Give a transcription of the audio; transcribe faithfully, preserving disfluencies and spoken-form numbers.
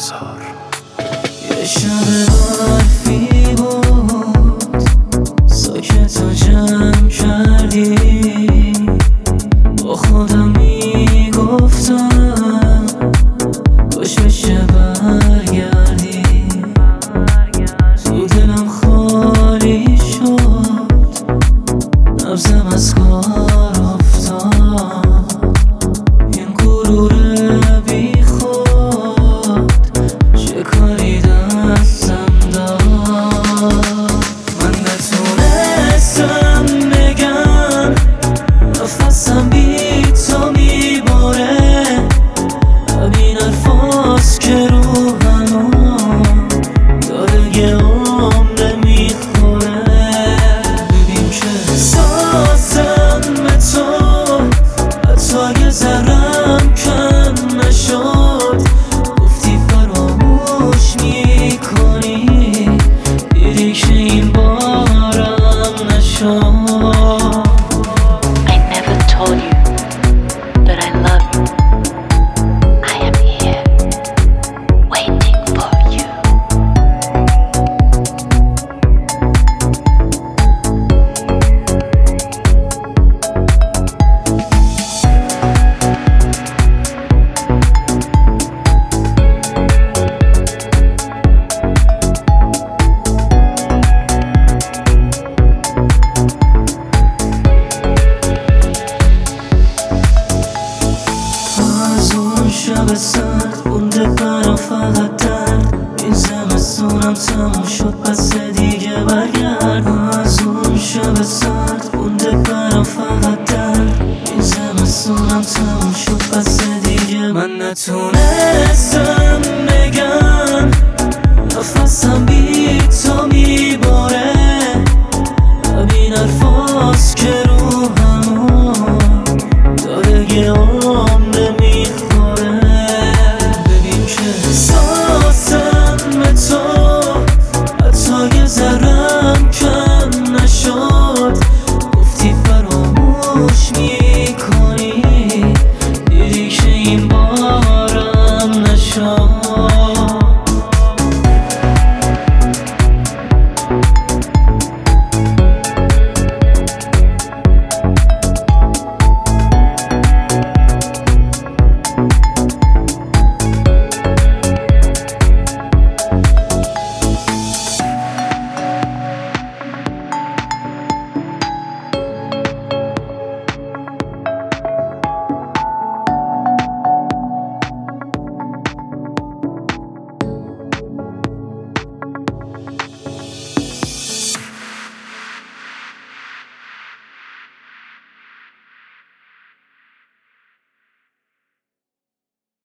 بذار. یه شب برفی بود ساکت و جمع کردی، با خودم میگفتم کاش بشه برگردی. تو دلم خالی شد، نبضم از کار افتاد. این غرور بی خود چه کاری دستم داد. من نتونستم بگم نفسم بی تو میباره، همین حرفاست که روحمو داره یه عمره میخوره. ببین که احساسم به تو حتی یه ذرم کم نشد. گفتی فراموش میکنی، دیدی که این بارم نشد. I never told you that I love you. I am here, waiting for you. از اون شب سرد مونده برام فقط درد. این زمستونم تموم شد پس دیگه برگرد. از اون شب سرد مونده برام فقط درد. این زمستونم تموم شد پس دیگه من نتونستم بگم نفسم بی تو می